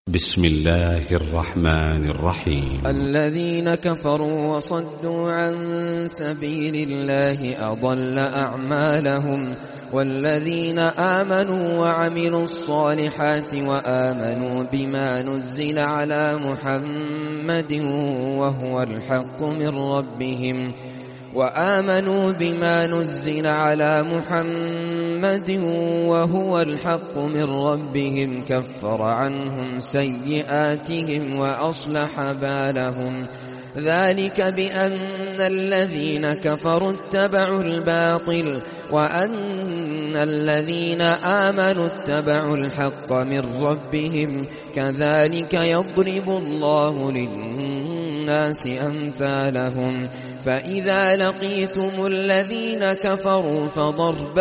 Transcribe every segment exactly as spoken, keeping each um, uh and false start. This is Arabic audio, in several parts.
بسم الله الرحمن الرحيم. الذين كفروا وصدوا عن سبيل الله أضل أعمالهم، والذين آمنوا وعملوا الصالحات وآمنوا بما نزل على محمد وهو الحق من ربهم وآمنوا بما نزل على محمد وهو الحق من ربهم كفر عنهم سيئاتهم وأصلح بالهم. ذلك بأن الذين كفروا اتبعوا الباطل وأن الذين آمنوا اتبعوا الحق من ربهم، كذلك يضرب الله للناس أمثالهم. فإذا لقيتم الذين كفروا فضرب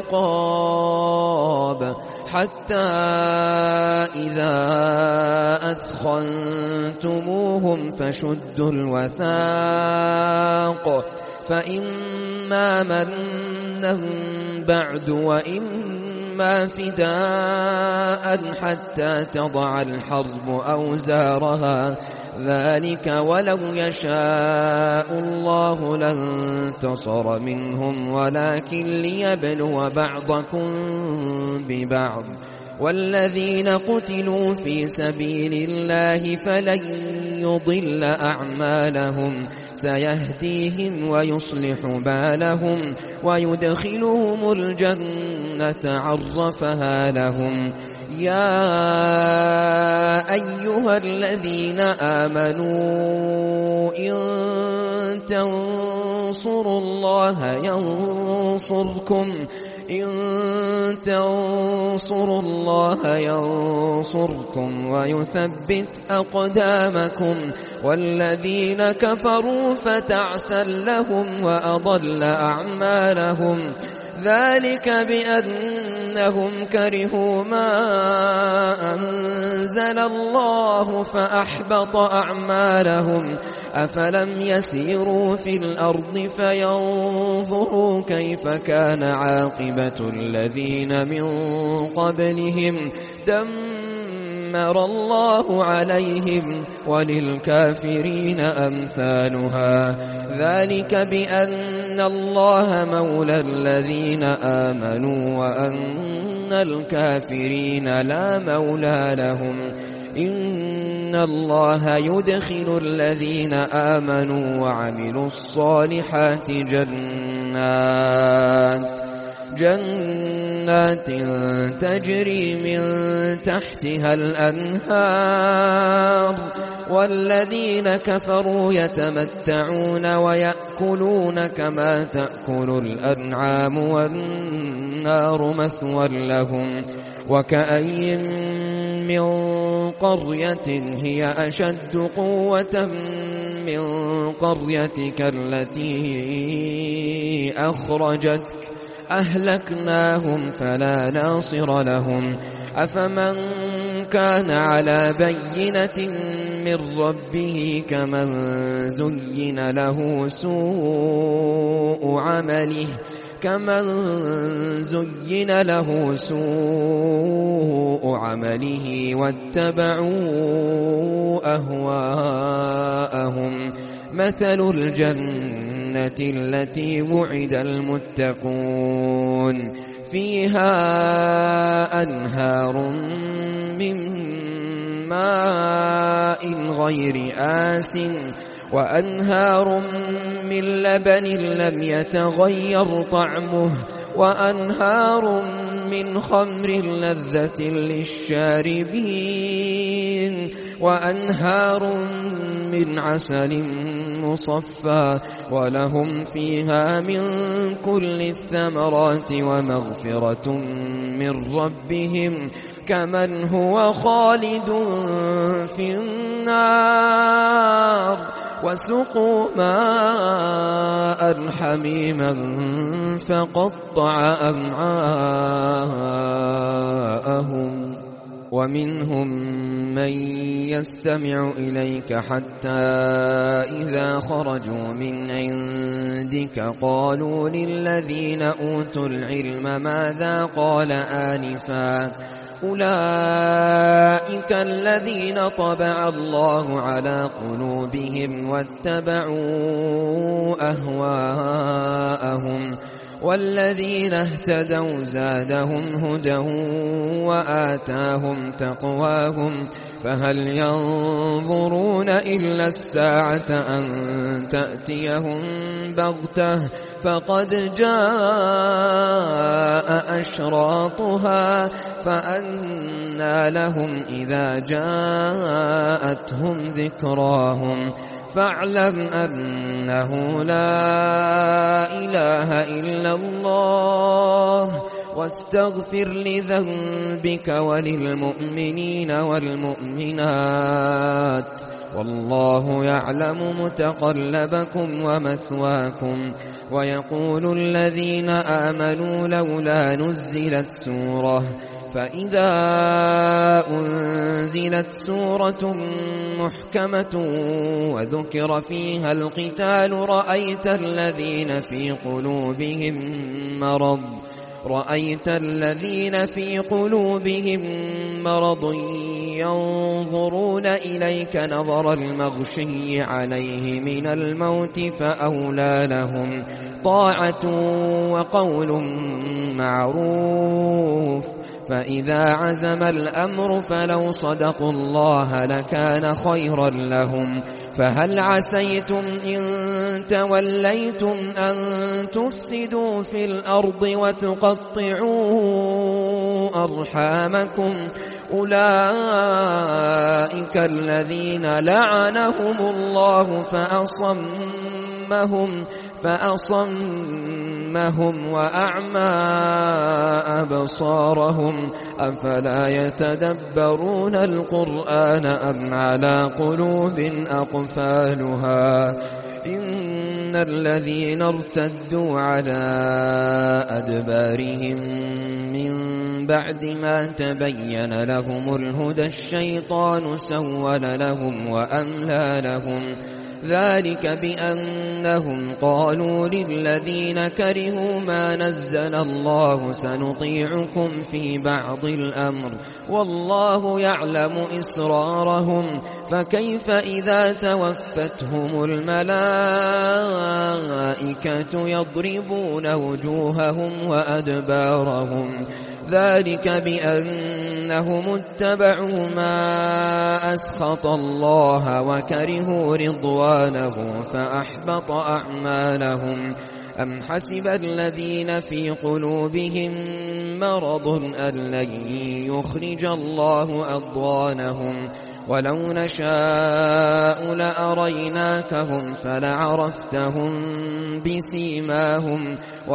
الرقاب حتى إذا أثخنتموهم فشدوا الوثاق، فإما منا بعد وإما فداء حتى تضع الحرب أوزارها، ذلك ولو يشاء الله لانتصر منهم ولكن ليبلو بعضكم ببعض. والذين قتلوا في سبيل الله فلن يضل أعمالهم، سيهديهم ويصلح بالهم ويدخلهم الجنة عرفها لهم. يا أيها الذين آمنوا إن تنصروا الله ينصركم إن تنصروا الله ينصركم ويثبت أقدامكم. والذين كفروا فتعسا لهم وأضل أعمالهم، ذلك بأنهم كرهوا ما أنزل الله فأحبط أعمالهم. أفلم يسيروا في الأرض فينظروا كيف كان عاقبة الذين من قبلهم، دمر الله عليهم وللكافرين أمثالها. ذلك بأن الله مولى الذين آمنوا وأن الكافرين لا مولى لهم. إن الله يدخل الذين آمنوا وعملوا الصالحات جنات جنات تجري من تحتها الأنهار، والذين كفروا يتمتعون ويأكلون كما تأكل الأنعام والنار مثوى لهم. وكأي من قرية هي أشد قوة من قريتك التي أخرجتك أهلكناهم فلا ناصر لهم. أفمن كان على بينة من ربه كمن زين له سوء عمله كمن زين له سوء عمله واتبعوا أهواءهم. مثل الجنة التي وعد المتقون فيها أنهار من ماء غير آسٍ وأنهار من لبن لم يتغير طعمه وأنهار من خمر لذة للشاربين وأنهار من عسل مصفى ولهم فيها من كل الثمرات ومغفرة من ربهم كمن هو خالد في النار وسقوا ماء حميما فقطع أمعاءهم. ومنهم من يستمع إليك حتى إذا خرجوا من عندك قالوا للذين أوتوا العلم ماذا قال آنفا أولئك الذين طبع الله على قلوبهم واتبعوا أهواءهم والذين اهتدوا زادهم هدى وآتاهم تقواهم فهل ينظرون إلا الساعة أن تأتيهم بغتة فقد جاء أشراطها فأنى لهم إذا جاءتهم ذكراهم فاعلم أنه لا إله إلا الله واستغفر لذنبك وللمؤمنين والمؤمنات والله يعلم متقلبكم ومثواكم. ويقول الذين آمنوا لولا نزلت سورة فإذا أنزلت سورة محكمة وذكر فيها القتال رأيت الذين في قلوبهم مرض رأيت الذين في قلوبهم مرض ينظرون إليك نظر المغشي عليه من الموت فأولى لهم طاعة وقول معروف فإذا عزم الأمر فلو صدقوا الله لكان خيرا لهم فهل عسيتم إن توليتم أن تفسدوا في الأرض وتقطعوا أرحامكم أولئك الذين لعنهم الله فأصمهم فأصمهم وأعمى أبصارهم أفلا يتدبرون القرآن أم على قلوب أقفالها إن الذين ارتدوا على أدبارهم من بعد ما تبين لهم الهدى الشيطان سول لهم وأملى لهم ذلك بأنهم قالوا للذين كرهوا ما نزل الله سنطيعكم في بعض الأمر والله يعلم إسرارهم فكيف إذا توفتهم الملائكة يضربون وجوههم وأدبارهم ذلك بأنهم اتبعوا ما أسخط الله وكرهوا رضوانه فأحبط أعمالهم أم حسب الذين في قلوبهم مرض أن لن يخرج الله أضغانهم ولو نشاء لأريناكهم فلعرفتهم بسيماهم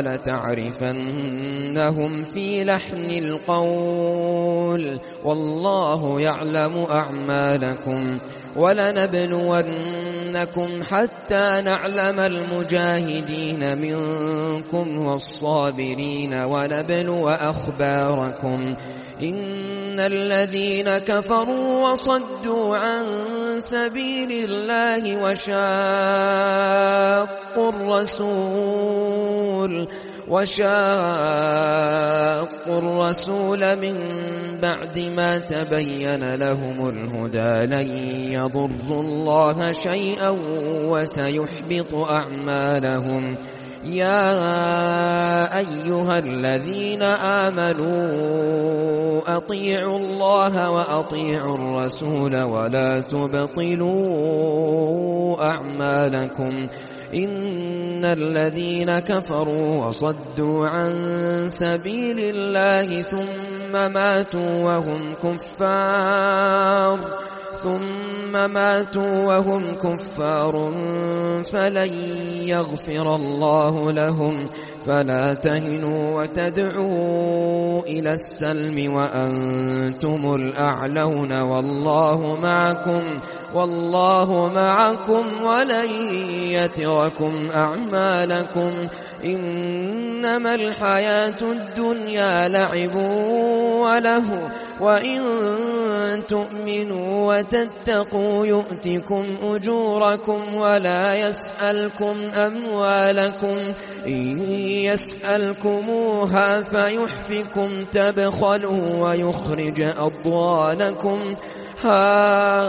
ولتعرفنهم في لحن القول والله يعلم أعمالكم ولنبلونكم حتى نعلم المجاهدين منكم والصابرين ونبلو أخباركم إن الذين كفروا وصدوا عن سبيل الله وشاقوا الرسول وشاقوا الرسول من بعد ما تبين لهم الهدى لن يضروا الله شيئا وسيحبط أعمالهم يا أيها الذين آمنوا أطيعوا الله وأطيعوا الرسول ولا تبطلوا أعمالكم إن الذين كفروا وصدوا عن سبيل الله ثم ماتوا وهم كفار ثم ماتوا وهم كفار فلن يغفر الله لهم فلا تهنوا وتدعوا إلى السلم وأنتم الأعلون والله معكم والله معكم ولن يتركم أعمالكم إن إنما الحياة الدنيا لعب وله وإن تؤمنوا وتتقوا يؤتكم أجوركم ولا يسألكم أموالكم إن يسألكموها فيحفكم تبخلوا ويخرج أضوانكم ها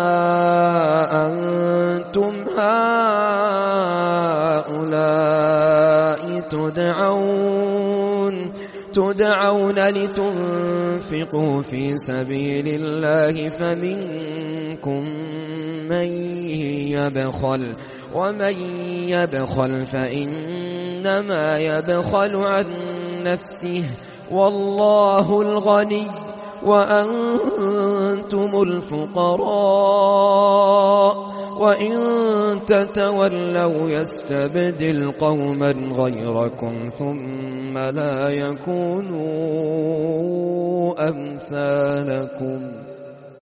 أنتم هؤلاء تدعون تدعون لتنفقوا في سبيل الله فمنكم من يبخل ومن يبخل فإنما يبخل عن نفسه والله الغني وأنتم الفقراء وإن تتولوا يستبدل قوما غيركم ثم لا يكونوا أمثالكم.